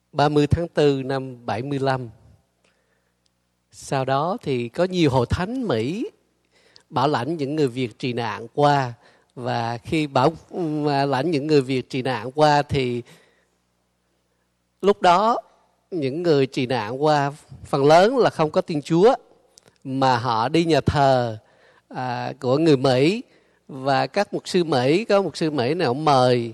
30 tháng 4 năm 75. Sau đó thì có nhiều hội thánh Mỹ bảo lãnh những người Việt trì nạn qua. Và khi bảo lãnh những người Việt trì nạn qua thì lúc đó những người trì nạn qua phần lớn là không có tin Chúa, mà họ đi nhà thờ của người Mỹ. Và các mục sư Mỹ, có mục sư Mỹ nào mời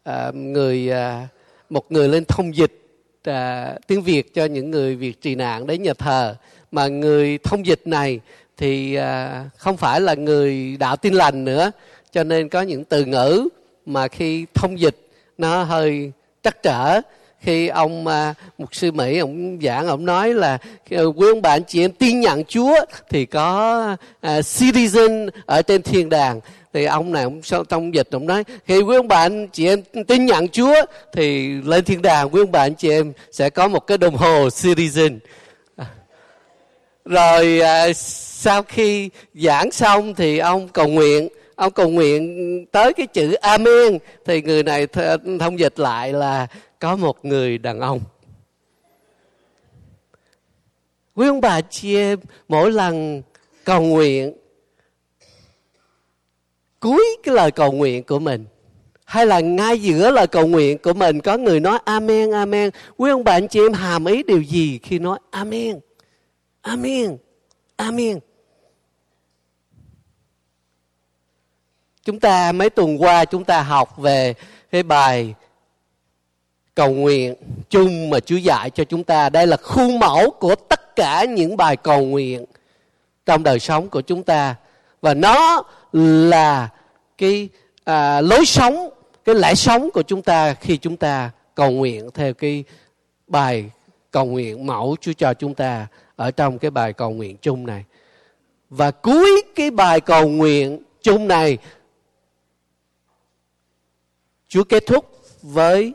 một người lên thông dịch tiếng Việt cho những người Việt trì nạn đến nhà thờ. Mà người thông dịch này thì không phải là người đạo Tin Lành nữa, cho nên có những từ ngữ mà khi thông dịch nó hơi trắc trở. Khi ông mục sư Mỹ ông giảng, ông nói là quý ông bà anh chị em tin nhận Chúa thì có citizen ở trên thiên đàng. Thì ông này ông trong dịch ông nói khi quý ông bà anh chị em tin nhận Chúa thì lên thiên đàng quý ông bà anh chị em sẽ có một cái đồng hồ citizen. Rồi sau khi giảng xong thì ông cầu nguyện tới cái chữ Amen. Thì người này thông dịch lại là có một người đàn ông. Quý ông bà chị em mỗi lần cầu nguyện, cuối cái lời cầu nguyện của mình hay là ngay giữa lời cầu nguyện của mình có người nói Amen, Amen. Quý ông bà anh chị em hàm ý điều gì khi nói Amen, Amen, Amen? Chúng ta mấy tuần qua chúng ta học về cái bài cầu nguyện chung mà Chúa dạy cho chúng ta. Đây là khuôn mẫu của tất cả những bài cầu nguyện trong đời sống của chúng ta. Và nó là cái lối sống, cái lẽ sống của chúng ta khi chúng ta cầu nguyện theo cái bài cầu nguyện mẫu Chúa cho chúng ta ở trong cái bài cầu nguyện chung này. Và cuối cái bài cầu nguyện chung này, Chúa kết thúc với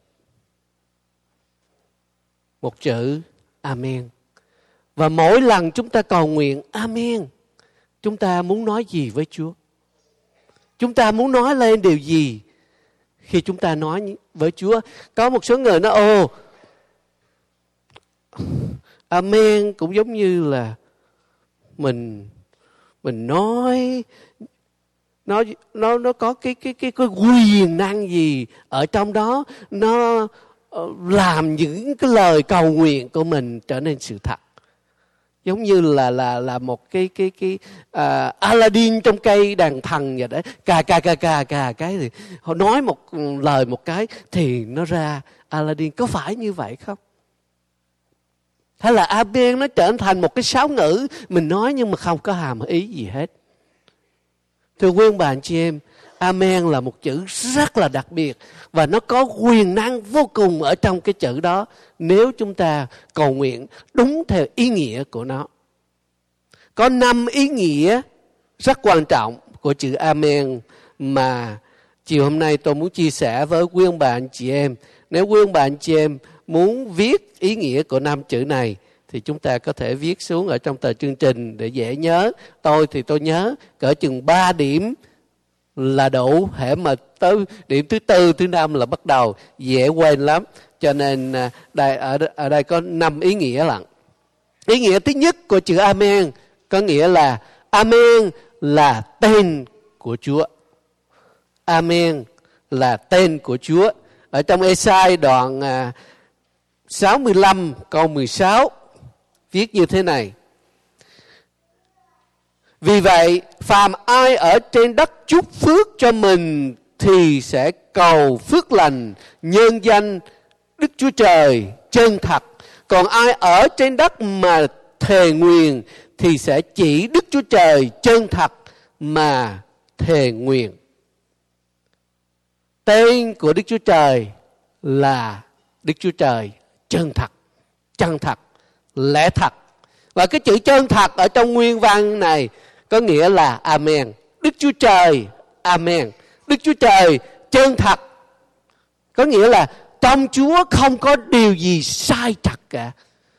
một chữ Amen. Và mỗi lần chúng ta cầu nguyện Amen, chúng ta muốn nói gì với Chúa? Chúng ta muốn nói lên điều gì khi chúng ta nói với Chúa? Có một số người nói Amen cũng giống như là mình nói nó có cái quyền năng gì ở trong đó, nó làm những cái lời cầu nguyện của mình trở nên sự thật. Giống như là một cái Aladdin trong cây đàn thần vậy đấy. Cà cái thì họ nói một lời một cái thì nó ra Aladdin. Có phải như vậy không? Hay là Amen nó trở thành một cái sáo ngữ mình nói nhưng mà không có hàm ý gì hết? Thưa quý ông bà anh chị em, Amen là một chữ rất là đặc biệt và nó có quyền năng vô cùng ở trong cái chữ đó nếu chúng ta cầu nguyện đúng theo ý nghĩa của nó. Có 5 ý nghĩa rất quan trọng của chữ Amen mà chiều hôm nay tôi muốn chia sẻ với quý ông bà anh chị em. Nếu quý ông bà anh chị em muốn viết ý nghĩa của 5 chữ này thì chúng ta có thể viết xuống ở trong tờ chương trình để dễ nhớ. Tôi thì tôi nhớ cỡ chừng 3 điểm là đủ. Hễ mà tới điểm thứ 4, thứ 5 là bắt đầu dễ quên lắm. Cho nên ở đây có 5 ý nghĩa lận. Ý nghĩa thứ nhất của chữ Amen có nghĩa là Amen là tên của Chúa. Amen là tên của Chúa. Ở trong Ê-sai đoạn 65 câu 16 viết như thế này: vì vậy phàm ai ở trên đất chúc phước cho mình thì sẽ cầu phước lành nhân danh Đức Chúa Trời chân thật. Còn ai ở trên đất mà thề nguyền thì sẽ chỉ Đức Chúa Trời chân thật mà thề nguyền. Tên của Đức Chúa Trời là Đức Chúa Trời chân thật, lẽ thật. Và cái chữ chân thật ở trong nguyên văn này có nghĩa là Amen. Đức Chúa Trời, Amen. Đức Chúa Trời chân thật. Có nghĩa là trong Chúa không có điều gì sai trật cả.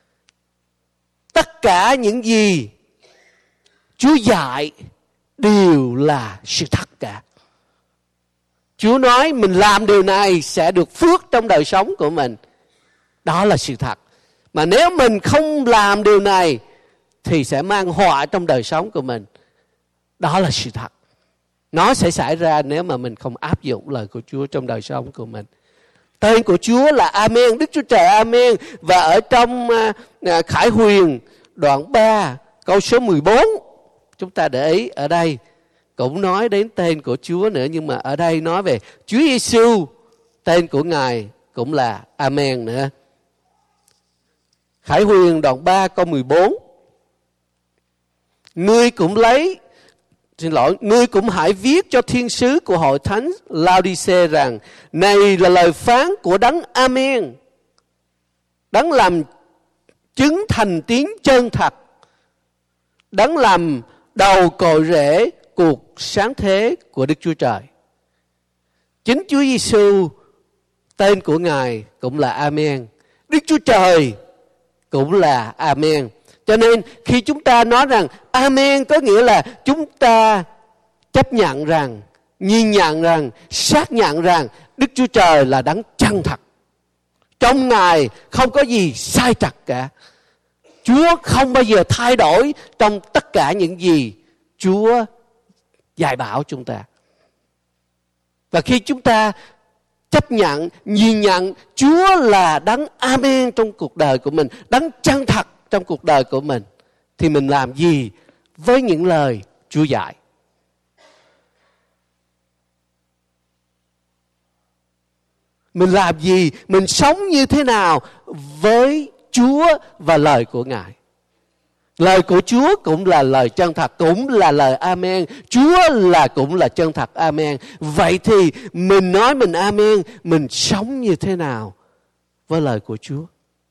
Tất cả những gì Chúa dạy đều là sự thật cả. Chúa nói mình làm điều này sẽ được phước trong đời sống của mình. Đó là sự thật. Mà nếu mình không làm điều này thì sẽ mang họa trong đời sống của mình. Đó là sự thật. Nó sẽ xảy ra nếu mà mình không áp dụng lời của Chúa trong đời sống của mình. Tên của Chúa là Amen, Đức Chúa Trời Amen. Và ở trong Khải Huyền đoạn 3 câu số 14, chúng ta để ý ở đây cũng nói đến tên của Chúa nữa, nhưng mà ở đây nói về Chúa Giêsu, tên của Ngài cũng là Amen nữa. Khải Huyền đoạn 3 câu 14. Ngươi cũng hãy viết cho thiên sứ của hội thánh Laodice rằng: này là lời phán của đấng Amen, đấng làm chứng thành tín chân thật, đấng làm đầu cội rễ cuộc sáng thế của Đức Chúa Trời. Chính Chúa Giêsu, tên của Ngài cũng là Amen, Đức Chúa Trời cũng là Amen. Cho nên khi chúng ta nói rằng Amen có nghĩa là chúng ta chấp nhận rằng, nhìn nhận rằng, xác nhận rằng Đức Chúa Trời là đấng chân thật. Trong Ngài không có gì sai trật cả. Chúa không bao giờ thay đổi trong tất cả những gì Chúa dạy bảo chúng ta. Và khi chúng ta chấp nhận, nhìn nhận Chúa là đấng Amen trong cuộc đời của mình, đấng chân thật trong cuộc đời của mình, thì mình làm gì với những lời Chúa dạy? Mình làm gì, mình sống như thế nào với Chúa và lời của Ngài? Lời của Chúa cũng là lời chân thật, cũng là lời Amen. Chúa cũng là chân thật, Amen. Vậy thì mình nói mình Amen, mình sống như thế nào với lời của Chúa?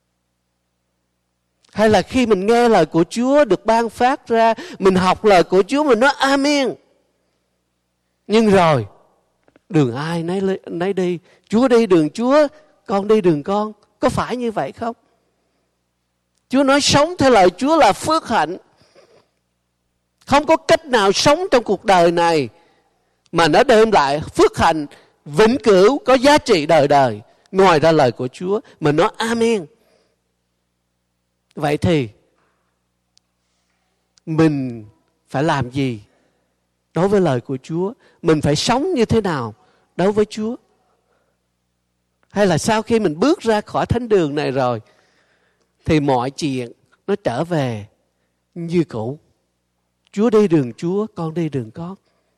Hay là khi mình nghe lời của Chúa được ban phát ra, mình học lời của Chúa, mình nói Amen, nhưng rồi đường ai nấy đi, Chúa đi đường Chúa, con đi đường con. Có phải như vậy không? Chúa nói sống theo lời Chúa là phước hạnh. Không có cách nào sống trong cuộc đời này mà nó đem lại phước hạnh vĩnh cửu, có giá trị đời đời, ngoài ra lời của Chúa. Mình nói Amen. Vậy thì mình phải làm gì đối với lời của Chúa? Mình phải sống như thế nào đối với Chúa? Hay là sau khi mình bước ra khỏi thánh đường này rồi thì mọi chuyện nó trở về như cũ? Chúa đi đường Chúa, con đi đường con.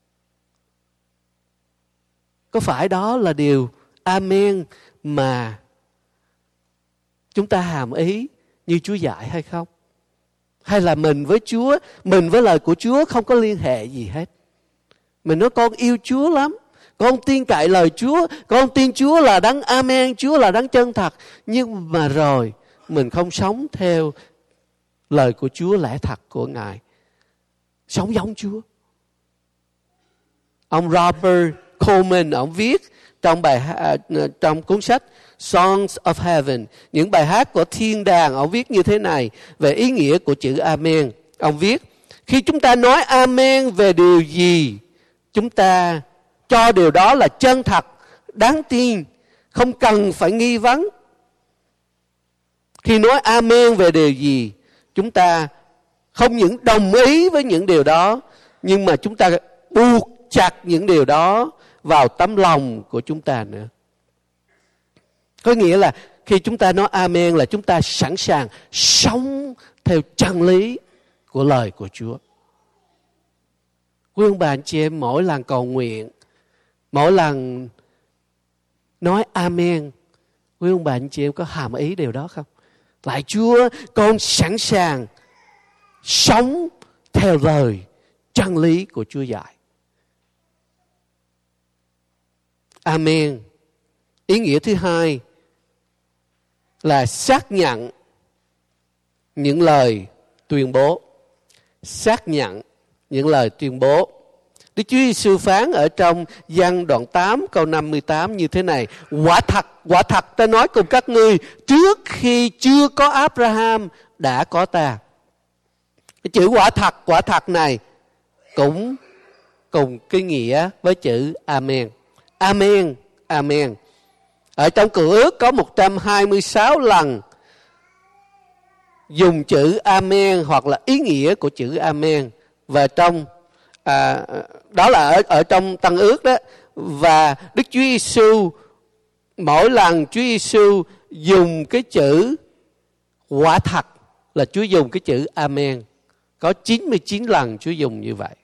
Có phải đó là điều Amen mà chúng ta hàm ý như Chúa dạy hay không? Hay là mình với Chúa, mình với lời của Chúa không có liên hệ gì hết? Mình nói con yêu Chúa lắm, con tin cậy lời Chúa, con tin Chúa là đấng Amen, Chúa là đấng chân thật. Nhưng mà rồi mình không sống theo lời của Chúa, lẽ thật của Ngài, sống giống Chúa. Ông Robert Coleman, ông viết trong cuốn sách Songs of Heaven, những bài hát của thiên đàng, ông viết như thế này về ý nghĩa của chữ Amen. Ông viết: khi chúng ta nói Amen về điều gì, chúng ta cho điều đó là chân thật, đáng tin, không cần phải nghi vấn. Khi nói Amen về điều gì, chúng ta không những đồng ý với những điều đó, nhưng mà chúng ta buộc chặt những điều đó vào tấm lòng của chúng ta nữa. Có nghĩa là khi chúng ta nói Amen là chúng ta sẵn sàng sống theo chân lý của lời của Chúa. Quý ông bà anh chị em, mỗi lần cầu nguyện, mỗi lần nói Amen, quý ông bà anh chị em có hàm ý điều đó không? Lạy Chúa, con sẵn sàng sống theo lời chân lý của Chúa dạy. Amen. Ý nghĩa thứ hai là xác nhận những lời tuyên bố. Xác nhận những lời tuyên bố. Đức Chúa Giêsu phán ở trong Giăng đoạn 8 câu 58 như thế này: quả thật ta nói cùng các ngươi, trước khi chưa có Abraham đã có ta. Cái chữ quả thật này cũng cùng cái nghĩa với chữ Amen. Amen, Amen. Ở trong Cựu Ước có 126 lần dùng chữ Amen hoặc là ý nghĩa của chữ Amen. Và trong đó là ở trong Tân Ước đó. Và Đức Chúa Giêsu mỗi lần Chúa Giêsu dùng cái chữ quả thật là Chúa dùng cái chữ Amen. Có 99 lần Chúa dùng như vậy.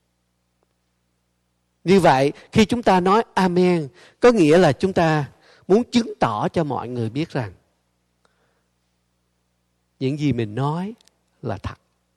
Như vậy khi chúng ta nói Amen, có nghĩa là chúng ta muốn chứng tỏ cho mọi người biết rằng những gì mình nói là thật.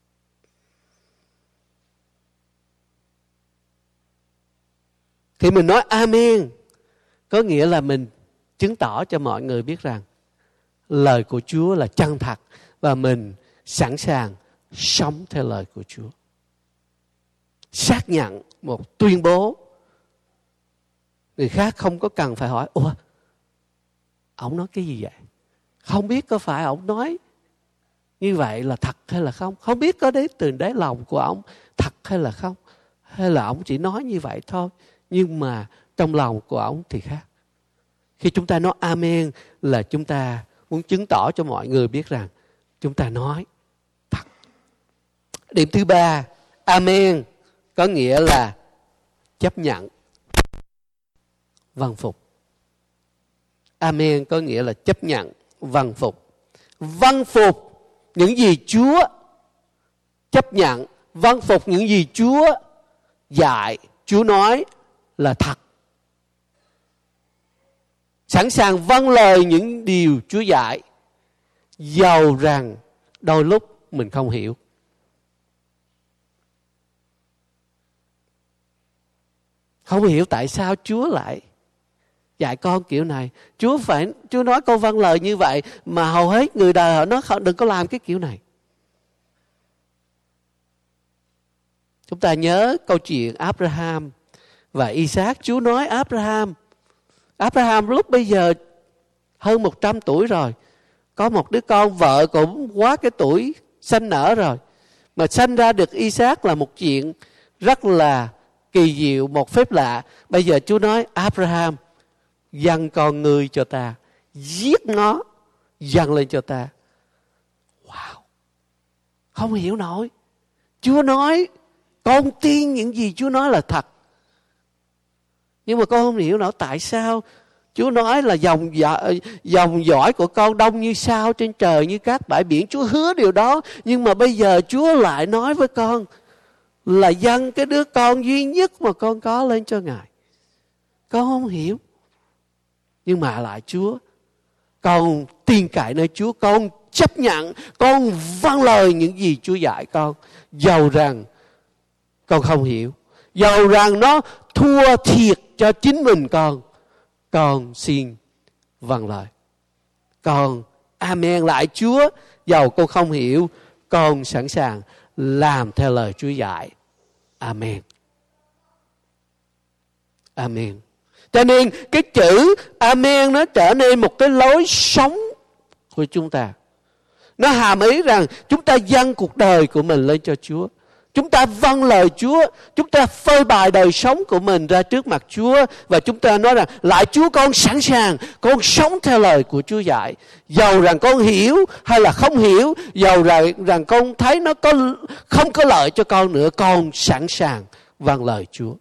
Khi mình nói Amen, có nghĩa là mình chứng tỏ cho mọi người biết rằng lời của Chúa là chân thật và mình sẵn sàng sống theo lời của Chúa. Xác nhận một tuyên bố. Người khác không có cần phải hỏi, ủa, ổng nói cái gì vậy? Không biết có phải ổng nói như vậy là thật hay là không? Không biết có đến từ đáy lòng của ổng thật hay là không? Hay là ổng chỉ nói như vậy thôi, nhưng mà trong lòng của ổng thì khác. Khi chúng ta nói Amen là chúng ta muốn chứng tỏ cho mọi người biết rằng chúng ta nói thật. Điểm thứ ba, Amen có nghĩa là chấp nhận, vâng phục. Amen có nghĩa là chấp nhận, vâng phục. Vâng phục những gì Chúa chấp nhận, vâng phục những gì Chúa dạy, Chúa nói là thật. Sẵn sàng vâng lời những điều Chúa dạy, dầu rằng đôi lúc mình không hiểu. Không hiểu tại sao Chúa lại dạy con kiểu này. Chúa nói con vâng lời như vậy mà hầu hết người đời họ nói đừng có làm cái kiểu này. Chúng ta nhớ câu chuyện Abraham và Isaac. Chúa nói Abraham lúc bây giờ hơn 100 tuổi rồi. Có một đứa con, vợ cũng quá cái tuổi sanh nở rồi. Mà sanh ra được Isaac là một chuyện rất là kỳ diệu, một phép lạ. Bây giờ Chúa nói Abraham, dâng con ngươi cho ta, giết nó, dâng lên cho ta. Wow, không hiểu nổi. Chúa nói, con tin những gì Chúa nói là thật. Nhưng mà con không hiểu nổi tại sao Chúa nói là dòng dõi của con đông như sao trên trời, như cát bãi biển. Chúa hứa điều đó, nhưng mà bây giờ Chúa lại nói với con là dâng cái đứa con duy nhất mà con có lên cho Ngài. Con không hiểu. Nhưng mà lại Chúa, con tin cậy nơi Chúa, con chấp nhận, con vâng lời những gì Chúa dạy con. Dầu rằng con không hiểu, dầu rằng nó thua thiệt cho chính mình con xin vâng lời. Con Amen lại Chúa, dầu con không hiểu, con sẵn sàng làm theo lời Chúa dạy. Amen. Amen. Cho nên cái chữ Amen nó trở nên một cái lối sống của chúng ta. Nó hàm ý rằng chúng ta dâng cuộc đời của mình lên cho Chúa. Chúng ta vâng lời Chúa. Chúng ta phơi bày đời sống của mình ra trước mặt Chúa. Và chúng ta nói rằng lại Chúa, con sẵn sàng, con sống theo lời của Chúa dạy. Dầu rằng con hiểu hay là không hiểu, dầu rằng con thấy nó không có lợi cho con nữa, con sẵn sàng vâng lời Chúa.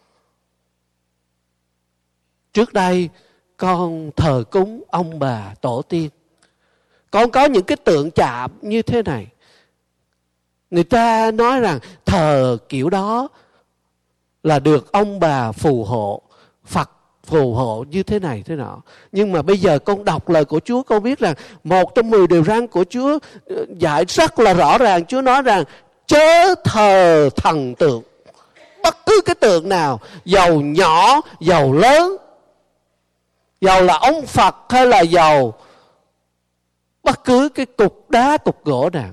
Trước đây con thờ cúng ông bà tổ tiên. Con có những cái tượng chạm như thế này. Người ta nói rằng thờ kiểu đó là được ông bà phù hộ, Phật phù hộ như thế này thế nọ. Nhưng mà bây giờ con đọc lời của Chúa, con biết rằng một trong 10 điều răn của Chúa dạy rất là rõ ràng. Chúa nói rằng chớ thờ thần tượng. Bất cứ cái tượng nào, dầu nhỏ, dầu lớn, dầu là ông Phật hay là dầu bất cứ cái cục đá, cục gỗ nào.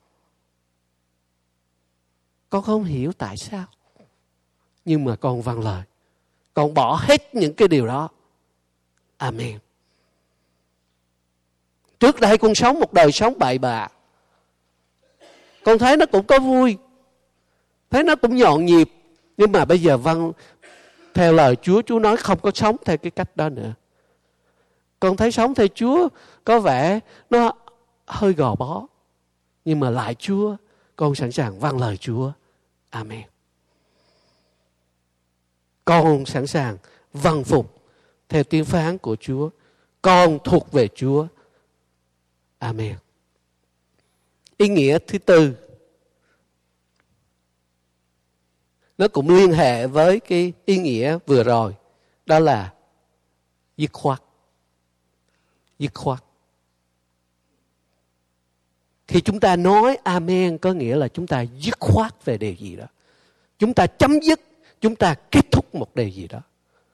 Con không hiểu tại sao, nhưng mà con vâng lời. Con bỏ hết những cái điều đó. Amen. Trước đây con sống một đời sống bậy bạ. Con thấy nó cũng có vui, thấy nó cũng nhộn nhịp. Nhưng mà bây giờ vâng theo lời Chúa, Chúa nói không có sống theo cái cách đó nữa. Con thấy sống theo Chúa có vẻ nó hơi gò bó, nhưng mà lại Chúa, con sẵn sàng vâng lời Chúa. Amen. Con sẵn sàng vâng phục theo tiếng phán của Chúa. Con thuộc về Chúa. Amen. Ý nghĩa thứ tư, nó cũng liên hệ với cái ý nghĩa vừa rồi, đó là dứt khoát. Dứt khoát. Khi chúng ta nói amen có nghĩa là chúng ta dứt khoát về điều gì đó. Chúng ta chấm dứt, chúng ta kết thúc một điều gì đó.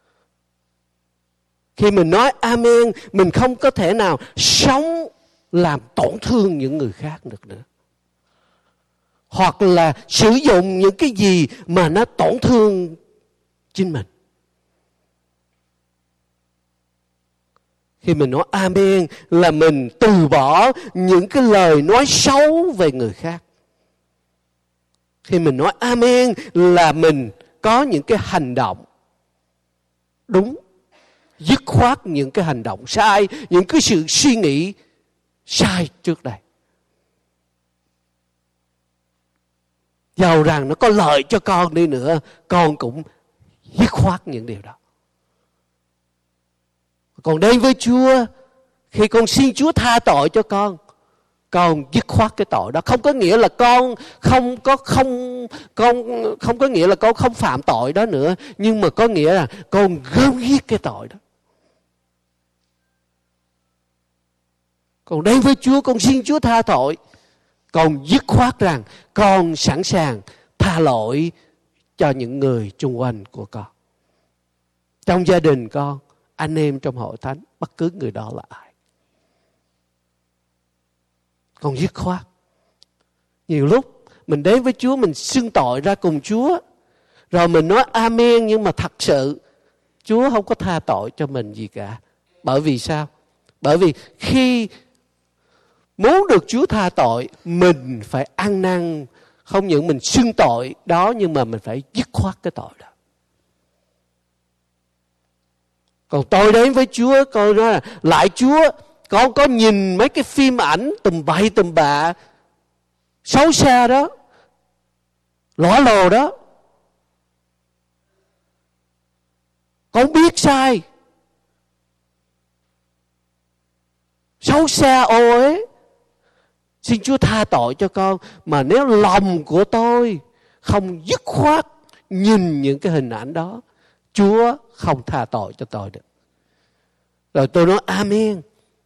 Khi mình nói amen, mình không có thể nào sống làm tổn thương những người khác được nữa. Hoặc là sử dụng những cái gì mà nó tổn thương chính mình. Khi mình nói amen là mình từ bỏ những cái lời nói xấu về người khác. Khi mình nói amen là mình có những cái hành động đúng, dứt khoát những cái hành động sai, những cái sự suy nghĩ sai trước đây. Dầu rằng nó có lợi cho con đi nữa, con cũng dứt khoát những điều đó. Còn đến với Chúa, khi con xin Chúa tha tội cho con dứt khoát cái tội đó. Không có nghĩa là con không có nghĩa là con không phạm tội đó nữa, nhưng mà có nghĩa là con gớm ghiếc cái tội đó. Còn đến với Chúa, con xin Chúa tha tội, con dứt khoát rằng con sẵn sàng tha lỗi cho những người xung quanh của con. Trong gia đình con, anh em trong hội thánh, bất cứ người đó là ai. Con dứt khoát. Nhiều lúc mình đến với Chúa, mình xưng tội ra cùng Chúa, rồi mình nói amen, nhưng mà thật sự Chúa không có tha tội cho mình gì cả. Bởi vì sao? Bởi vì khi muốn được Chúa tha tội, mình phải ăn năn. Không những mình xưng tội đó, nhưng mà mình phải dứt khoát cái tội đó. Còn tôi đến với Chúa, con nói là lại Chúa, con có nhìn mấy cái phim ảnh tùm bậy tùm bạ, xấu xa đó, lõa lồ đó. Con biết sai, xấu xa ô uế. Xin Chúa tha tội cho con. Mà nếu lòng của tôi không dứt khoát nhìn những cái hình ảnh đó, Chúa không tha tội cho tôi được. Rồi tôi nói amen,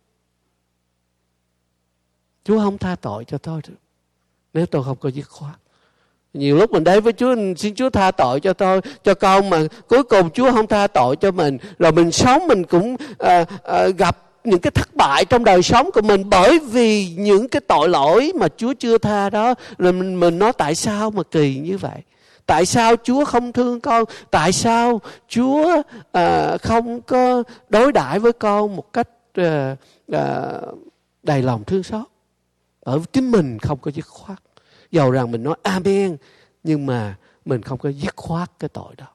Chúa không tha tội cho tôi được nếu tôi không có dứt khoát. Nhiều lúc mình đến với Chúa, xin Chúa tha tội cho tôi, cho con, mà cuối cùng Chúa không tha tội cho mình. Rồi mình sống mình cũng gặp những cái thất bại trong đời sống của mình bởi vì những cái tội lỗi mà Chúa chưa tha đó. Rồi mình nói tại sao mà kỳ như vậy? Tại sao Chúa không thương con? Tại sao Chúa không có đối đãi với con một cách đầy lòng thương xót? Bởi chính mình không có dứt khoát. Dầu rằng mình nói amen, nhưng mà mình không có dứt khoát cái tội đó.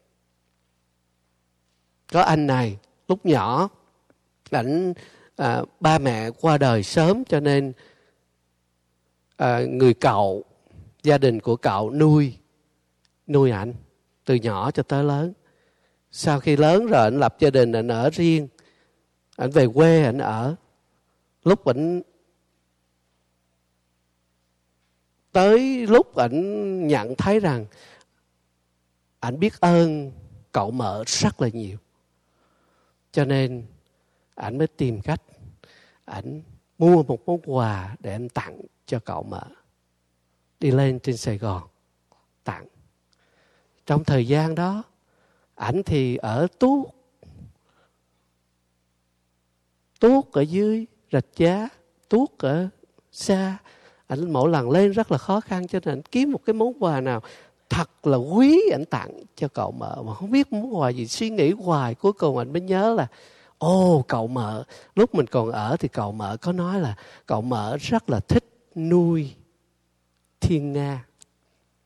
Có anh này, lúc nhỏ, ảnh ba mẹ qua đời sớm, cho nên người cậu, gia đình của cậu nuôi ảnh từ nhỏ cho tới lớn. Sau khi lớn rồi ảnh lập gia đình, ảnh ở riêng, ảnh về quê ảnh ở. Lúc ảnh tới lúc ảnh nhận thấy rằng ảnh biết ơn cậu mợ rất là nhiều, cho nên ảnh mới tìm cách ảnh mua một món quà để anh tặng cho cậu mợ. Đi lên trên Sài Gòn tặng. Trong thời gian đó, ảnh thì ở Tuốt ở dưới Rạch Giá, Tuốt ở xa. Ảnh mỗi lần lên rất là khó khăn, cho nên ảnh kiếm một cái món quà nào thật là quý ảnh tặng cho cậu mợ. Mà không biết món quà gì, suy nghĩ hoài, cuối cùng ảnh mới nhớ là cậu mợ, lúc mình còn ở thì cậu mợ có nói là cậu mợ rất là thích nuôi thiên nga.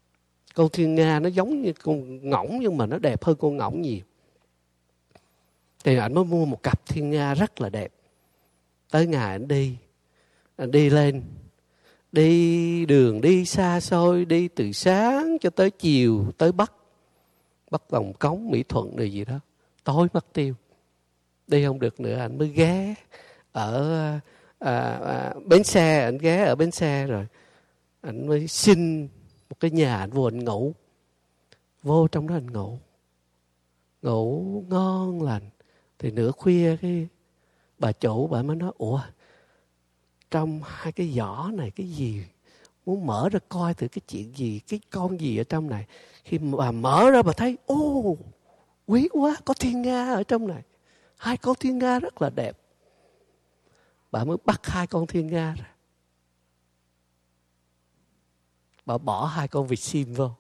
Con thiên nga nó giống như con ngỗng, nhưng mà nó đẹp hơn con ngỗng nhiều. Thì ảnh mới mua một cặp thiên nga rất là đẹp. Tới ngày ảnh đi lên, đi đường đi xa xôi, đi từ sáng cho tới chiều, tới Bắc Vòng Cống, Mỹ Thuận rồi gì đó, tối mất tiêu. Đi không được nữa, ảnh mới ghé ở bến xe, ảnh ghé ở bến xe rồi ảnh mới xin một cái nhà, ảnh vô ảnh ngủ. Vô trong đó ảnh ngủ ngon lành. Thì nửa khuya cái bà chủ bà mới nói: ủa, trong hai cái giỏ này cái gì? Muốn mở ra coi thử cái chuyện gì, cái con gì ở trong này. Khi bà mở ra bà thấy, ô, quý quá, có thiên nga ở trong này. 2 con thiên nga rất là đẹp. Bà mới bắt 2 con thiên nga ra. Bà bỏ 2 con vịt sim vô.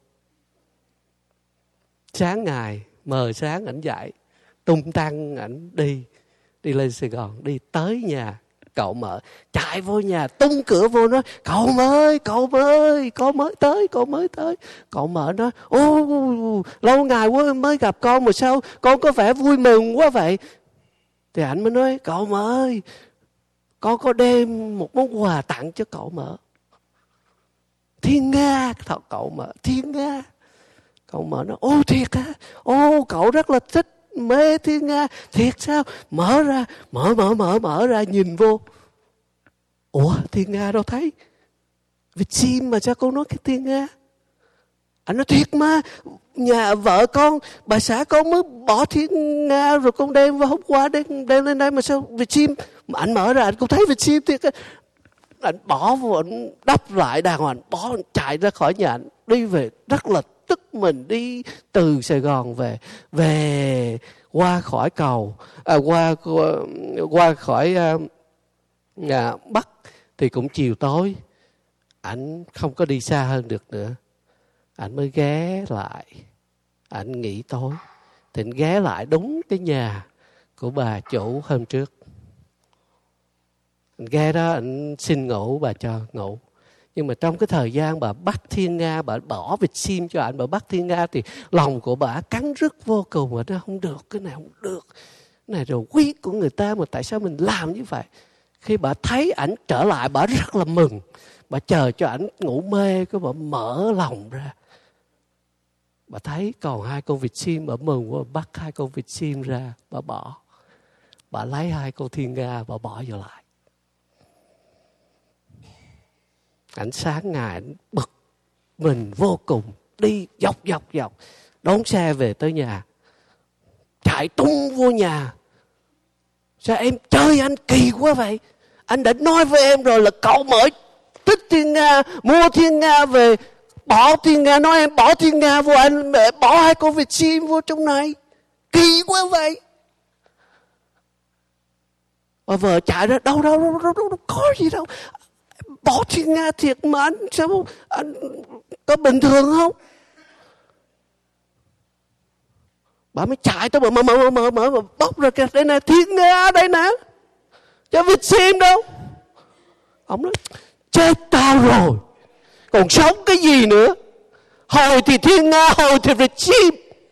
Sáng ngày, mờ sáng ảnh dậy, tung tăng ảnh đi lên Sài Gòn, đi tới nhà cậu Mợ, chạy vô nhà, tung cửa vô nói: cậu ơi, cậu mới tới. Cậu Mợ nói: ô, lâu ngày quá mới gặp con mà sao con có vẻ vui mừng quá vậy? Thì ảnh mới nói: cậu Mợ ơi, con có đem một món quà tặng cho cậu Mợ. Thiên nga, thật cậu Mợ, thiên nga. Cậu Mợ nói: ô thiệt hả? Ô, cậu rất là thích, mê thiên nga, thiệt sao? Mở ra nhìn vô. Ủa, thiên nga đâu thấy? Vịt sim mà sao con nói cái thiên nga? Anh nói: thiệt mà, nhà vợ con, bà xã con mới bỏ thiên nga rồi con đem vào hôm qua, đem lên đây mà sao vịt sim? Mà anh mở ra anh cũng thấy vịt sim thiệt. Anh bỏ vô, anh đắp lại đàng hoàng, bỏ, anh chạy ra khỏi nhà, anh đi về rất là tức mình. Đi từ Sài Gòn về qua khỏi cầu, qua khỏi Bắc thì cũng chiều tối. Ảnh không có đi xa hơn được nữa. Ảnh mới ghé lại, ảnh nghỉ tối. Thì anh ghé lại đúng cái nhà của bà chủ hôm trước. Anh ghé đó, anh xin ngủ, bà cho ngủ. Nhưng mà trong cái thời gian bà bắt thiên nga, bà bỏ vịt sim cho ảnh, bà bắt thiên nga thì lòng của bà cắn rứt vô cùng. Mà nó không được, cái này không được. Cái này rồi quý của người ta mà tại sao mình làm như vậy? Khi bà thấy ảnh trở lại, bà rất là mừng. Bà chờ cho ảnh ngủ mê, cái bà mở lòng ra. Bà thấy còn 2 con vịt sim, bà mừng quá, bà bắt 2 con vịt sim ra, bà bỏ. Bà lấy 2 con thiên nga, bà bỏ vô lại. Ảnh sáng ngày ảnh bực mình vô cùng, đi dọc đón xe về tới nhà, chạy tung vô nhà. Sao em chơi anh kỳ quá vậy? Anh đã nói với em rồi là cậu Mợ thích thiên nga, mua thiên nga về, bỏ thiên nga, nói em bỏ thiên nga vô, anh bỏ 2 con vịt sim vô trong này, kỳ quá vậy. Bà vợ chạy ra: đâu có gì đâu, bỏ thiên nga thiệt mà anh, sao anh có bình thường không? Bà mới chạy tới, bà mở bóc ra, đây nè, thiên nga đây nè, cho vịt sim đâu. Ông nói: chết tao rồi, còn sống cái gì nữa? Hồi thì thiên nga, hồi thì vịt sim,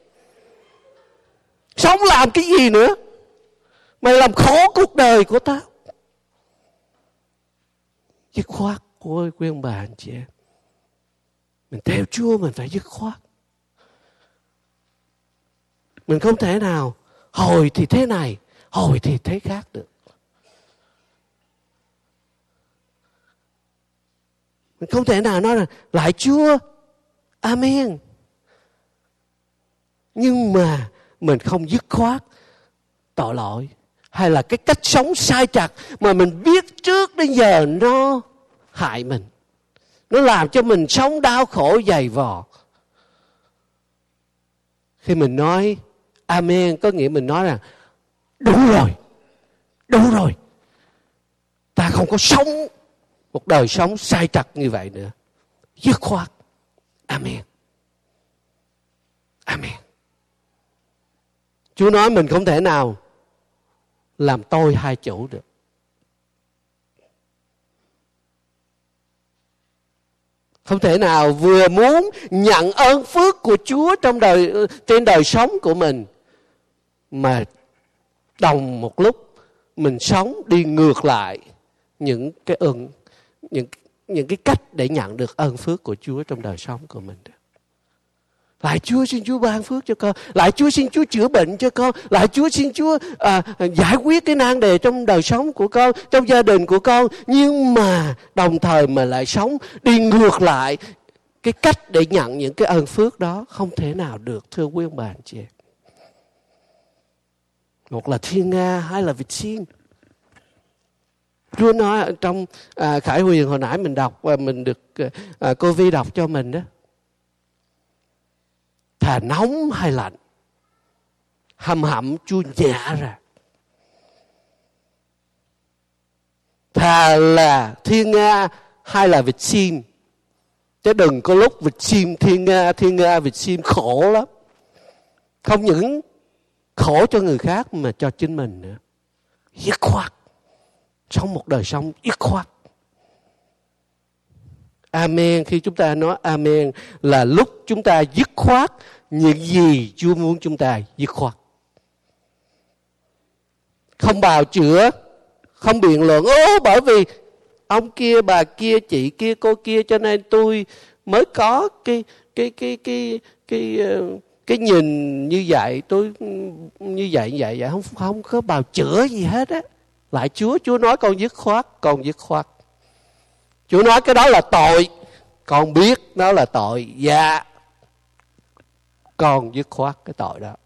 sống làm cái gì nữa? Mày làm khổ cuộc đời của tao. Dứt khoát của quý ông bà anh chị em, mình theo Chúa mình phải dứt khoát. Mình không thể nào hồi thì thế này, hồi thì thế khác được. Mình không thể nào nói là lại Chúa, amen, nhưng mà mình không dứt khoát tội lỗi, hay là cái cách sống sai trật mà mình biết trước đến giờ nó hại mình, nó làm cho mình sống đau khổ dày vò. Khi mình nói amen, có nghĩa mình nói rằng đúng rồi, ta không có sống một đời sống sai trật như vậy nữa. Dứt khoát, amen. Chúa nói mình không thể nào làm tôi hai chủ được. Không thể nào vừa muốn nhận ơn phước của Chúa trên đời sống của mình mà Đồng một lúc mình sống đi ngược lại những cái những cái cách để nhận được ơn phước của Chúa trong đời sống của mình. Lại Chúa xin Chúa ban phước cho con. Lại Chúa xin Chúa chữa bệnh cho con. Lại Chúa xin Chúa giải quyết cái nan đề trong đời sống của con, trong gia đình của con. Nhưng mà đồng thời mà lại sống đi ngược lại cái cách để nhận những cái ơn phước đó. Không thể nào được, thưa quý ông bà anh chị em. Một là Thiên Nga, hai là Vịt Sim. Chúa nói trong Khải Huyền hồi nãy mình đọc và mình được cô Vi đọc cho mình đó. Thà nóng hay lạnh, hầm hậm Chúa nhả ra. Thà là Thiên Nga hay là Vịt Sim. Chứ đừng có lúc Vịt Sim, Thiên Nga, Vịt Sim khổ lắm. Không những khổ cho người khác mà cho chính mình nữa. Dứt khoát. Sống một đời sống dứt khoát. Amen. Khi chúng ta nói amen là lúc chúng ta dứt khoát những gì Chúa muốn chúng ta dứt khoát. Không bào chữa, không biện luận. Bởi vì ông kia, bà kia, chị kia, cô kia cho nên tôi mới có cái nhìn như vậy, tôi như vậy không có bào chữa gì hết á. Lại Chúa nói con dứt khoát, con dứt khoát. Chúa nói cái đó là tội, con biết đó là tội. Dạ, con dứt khoát cái tội đó.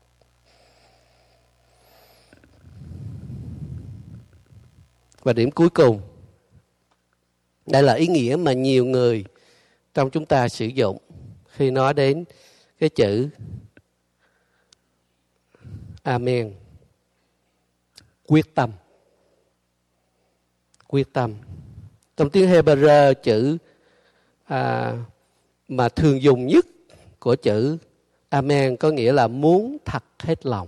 Và điểm cuối cùng, đây là ý nghĩa mà nhiều người trong chúng ta sử dụng khi nói đến cái chữ amen. Quyết tâm. Quyết tâm. Trong tiếng Hebrew chữ mà thường dùng nhất của chữ amen có nghĩa là muốn thật hết lòng.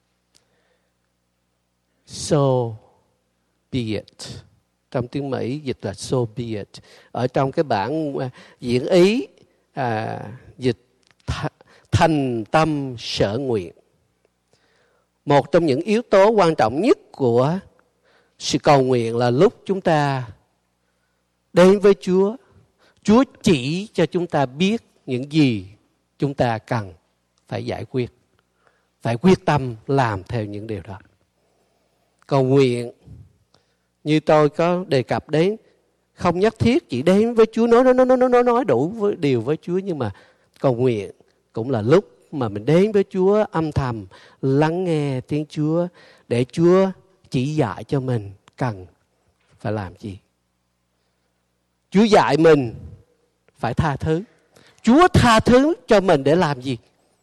So be it. Trong tiếng Mỹ dịch là so be it. Ở trong cái bản diễn ý dịch thành tâm sở nguyện. Một trong những yếu tố quan trọng nhất của sự cầu nguyện là lúc chúng ta đến với Chúa. Chúa chỉ cho chúng ta biết những gì chúng ta cần phải giải quyết. Phải quyết tâm làm theo những điều đó. Cầu nguyện như tôi có đề cập đến, không nhất thiết chỉ đến với Chúa nói đủ điều với Chúa, nhưng mà cầu nguyện cũng là lúc mà mình đến với Chúa âm thầm lắng nghe tiếng Chúa để Chúa chỉ dạy cho mình cần phải làm gì. Chúa dạy mình phải tha thứ. Chúa tha thứ cho mình để làm gì?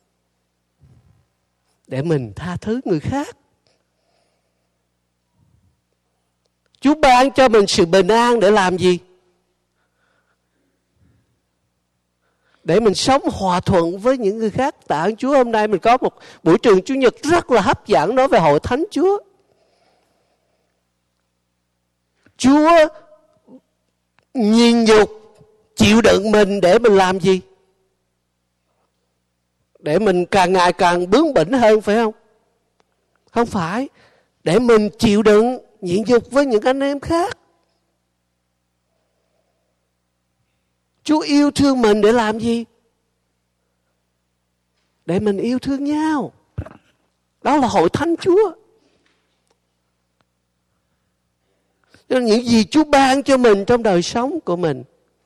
Để mình tha thứ người khác. Chúa ban cho mình sự bình an để làm gì? Để mình sống hòa thuận với những người khác. Tạ ơn Chúa, hôm nay mình có một buổi trường Chủ nhật rất là hấp dẫn nói về hội thánh Chúa. Chúa nhìn nhục, chịu đựng mình để mình làm gì? Để mình càng ngày càng bướng bỉnh hơn, phải không? Không phải. Để mình chịu đựng, nhịn nhục với những anh em khác. Chúa yêu thương mình để làm gì? Để mình yêu thương nhau. Đó là hội thánh Chúa. Nên những gì Chúa ban cho mình trong đời sống của mình,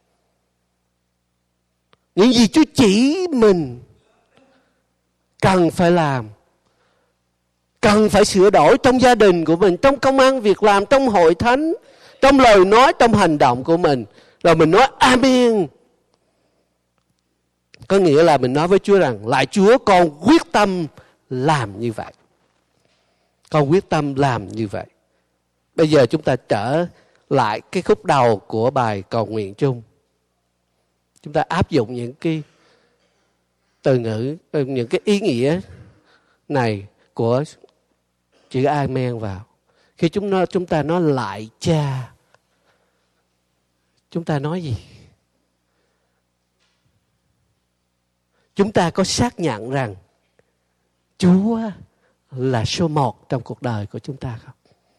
những gì Chúa chỉ mình cần phải làm, cần phải sửa đổi trong gia đình của mình, trong công ăn việc làm, trong hội thánh, trong lời nói, trong hành động của mình. Rồi mình nói amen. Có nghĩa là mình nói với Chúa rằng, lại Chúa, con quyết tâm làm như vậy. Con quyết tâm làm như vậy. Bây giờ chúng ta trở lại cái khúc đầu của bài cầu nguyện chung. Chúng ta áp dụng những cái từ ngữ, những cái ý nghĩa này của chữ amen vào. Khi chúng ta nói lại Cha, chúng ta nói gì? Chúng ta có xác nhận rằng Chúa là số 1 trong cuộc đời của chúng ta không?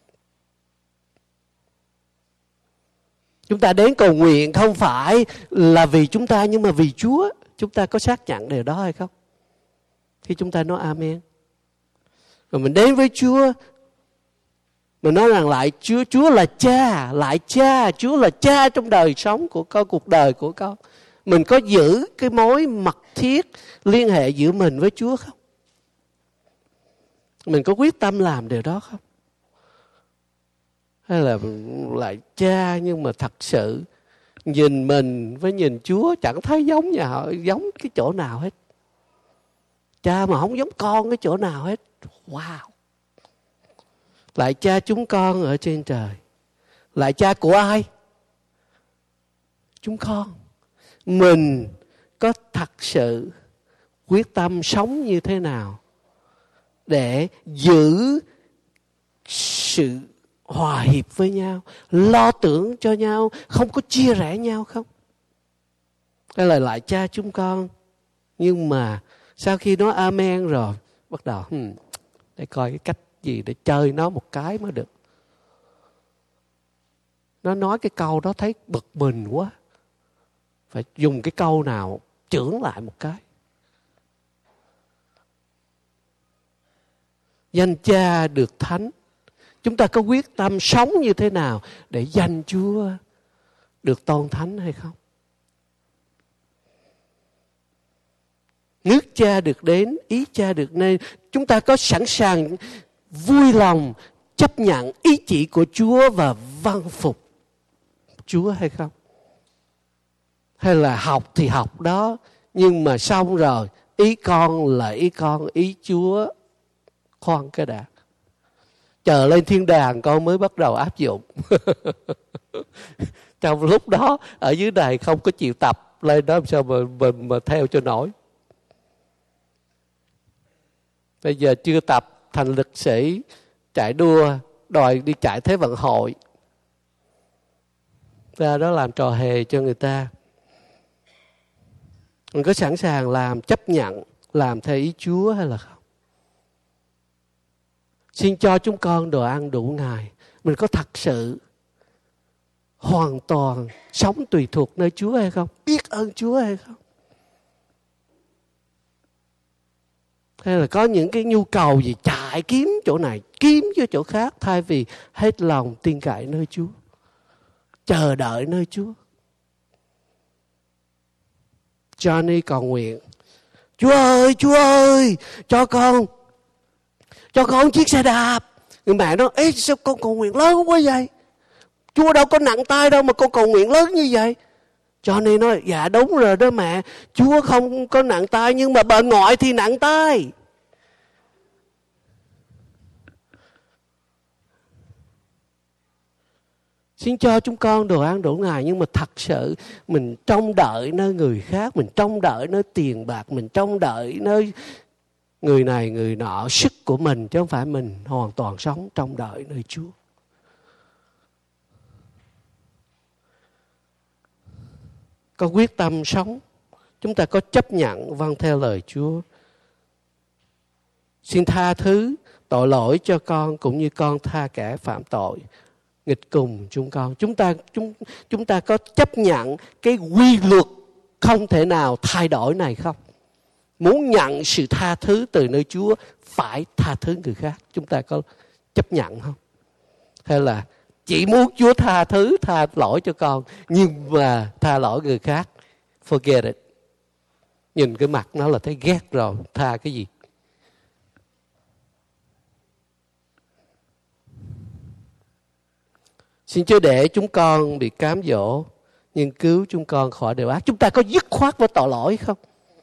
Chúng ta đến cầu nguyện không phải là vì chúng ta nhưng mà vì Chúa. Chúng ta có xác nhận điều đó hay không? Khi chúng ta nói amen. Rồi mình đến với Chúa, mình nói rằng lại Chúa là cha, lại cha, Chúa là cha trong đời sống của con, cuộc đời của con. Mình có giữ cái mối mật thiết liên hệ giữa mình với Chúa không? Mình có quyết tâm làm điều đó không? Hay là lại cha nhưng mà thật sự nhìn mình với nhìn Chúa chẳng thấy giống giống cái chỗ nào hết. Cha mà không giống con cái chỗ nào hết. Wow! Lại cha chúng con ở trên trời. Lại cha của ai? Chúng con. Mình có thật sự quyết tâm sống như thế nào để giữ sự hòa hiệp với nhau, lo tưởng cho nhau, không có chia rẽ nhau không? Hay là lại cha chúng con, nhưng mà sau khi nói amen rồi, bắt đầu để coi cái cách gì để chơi nó một cái mới được. Nó nói cái câu đó thấy bực mình quá, phải dùng cái câu nào chưởng lại một cái. Danh cha được thánh. Chúng ta có quyết tâm sống như thế nào để danh Chúa được tôn thánh hay không? Nước cha được đến, ý cha được nên. Chúng ta có sẵn sàng vui lòng chấp nhận ý chỉ của Chúa và vâng phục Chúa hay không? Hay là học thì học đó, nhưng mà xong rồi, ý con là ý con, ý Chúa khoan cái đã. Chờ lên thiên đàng con mới bắt đầu áp dụng. Trong lúc đó ở dưới này không có chịu tập, lên đó làm sao mà theo cho nổi. Bây giờ chưa tập thành lực sĩ chạy đua, đòi đi chạy Thế vận hội, ra đó làm trò hề cho người ta. Mình có sẵn sàng làm, chấp nhận làm theo ý Chúa hay là không? Xin cho chúng con đồ ăn đủ ngày. Mình có thật sự hoàn toàn sống tùy thuộc nơi Chúa hay không? Biết ơn Chúa hay không? Hay là có những cái nhu cầu gì chạy kiếm chỗ này, kiếm cho chỗ khác, thay vì hết lòng tin cậy nơi Chúa, chờ đợi nơi Chúa. Johnny cầu nguyện: Chúa ơi, cho con chiếc xe đạp. Người mẹ nói: ê, sao con cầu nguyện lớn quá vậy? Chúa đâu có nặng tay đâu mà con cầu nguyện lớn như vậy. Johnny nói: dạ đúng rồi đó mẹ, Chúa không có nặng tay, nhưng mà bà ngoại thì nặng tay. Xin cho chúng con đồ ăn đủ ngày, nhưng mà thật sự mình trông đợi nơi người khác, mình trông đợi nơi tiền bạc, mình trông đợi nơi người này người nọ, sức của mình, chứ không phải mình hoàn toàn sống trông đợi nơi Chúa. Có quyết tâm sống, chúng ta có chấp nhận vâng theo lời Chúa. Xin tha thứ tội lỗi cho con, cũng như con tha kẻ phạm tội nghịch cùng chúng con. Chúng ta có chấp nhận cái quy luật không thể nào thay đổi này không? Muốn nhận sự tha thứ từ nơi Chúa, phải tha thứ người khác. Chúng ta có chấp nhận không? Hay là chỉ muốn Chúa tha thứ, tha lỗi cho con, nhưng mà tha lỗi người khác, forget it. Nhìn cái mặt nó là thấy ghét rồi, tha cái gì? Xin Chúa để chúng con bị cám dỗ, nhưng cứu chúng con khỏi điều ác. Chúng ta có dứt khoát với tội lỗi không?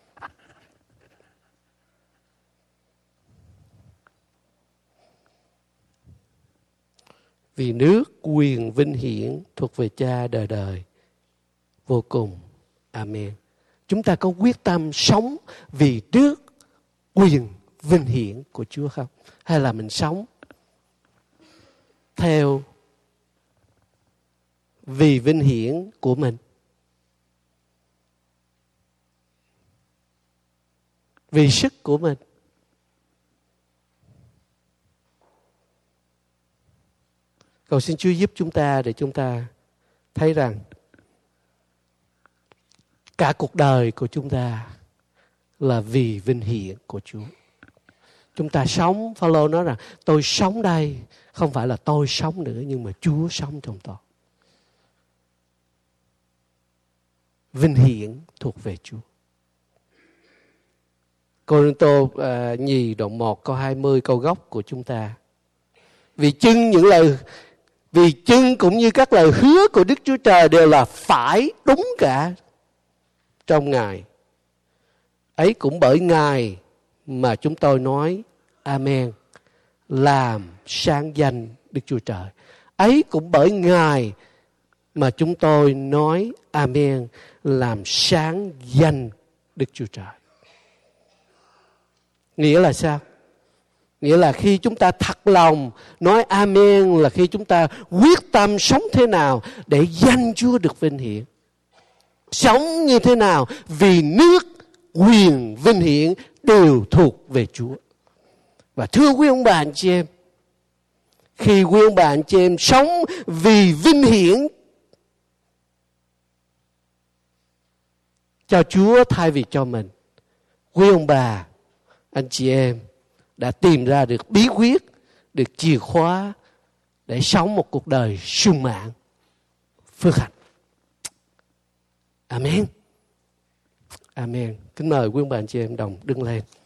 Vì nước, quyền, vinh hiển thuộc về Cha đời đời vô cùng. Amen. Chúng ta có quyết tâm sống vì nước, quyền, vinh hiển của Chúa không? Hay là mình sống theo vì vinh hiển của mình, vì sức của mình? Cầu xin Chúa giúp chúng ta để chúng ta thấy rằng cả cuộc đời của chúng ta là vì vinh hiển của Chúa. Chúng ta sống, Phaolô nói rằng tôi sống đây không phải là tôi sống nữa, nhưng mà Chúa sống trong tôi. Vinh hiển thuộc về Chúa. Cô-rinh-tô nhì đoạn 1 câu 20 câu gốc của chúng ta. Vì chưng cũng như các lời hứa của Đức Chúa Trời đều là phải đúng cả trong Ngài. Ấy cũng bởi Ngài mà chúng tôi nói Amen, làm sáng danh Đức Chúa Trời. Ấy cũng bởi Ngài mà chúng tôi nói Amen, làm sáng danh Đức Chúa Trời. Nghĩa là sao? Nghĩa là khi chúng ta thật lòng nói Amen là khi chúng ta quyết tâm sống thế nào để danh Chúa được vinh hiển. Sống như thế nào vì nước, quyền, vinh hiển đều thuộc về Chúa. Và thưa quý ông bà anh chị em, khi quý ông bà anh chị em sống vì vinh hiển cho Chúa thay vì cho mình, quý ông bà anh chị em đã tìm ra được bí quyết, được chìa khóa để sống một cuộc đời sung mãn, phước hạnh. Amen. Amen. Kính mời quý ông bà anh chị em đồng đứng lên.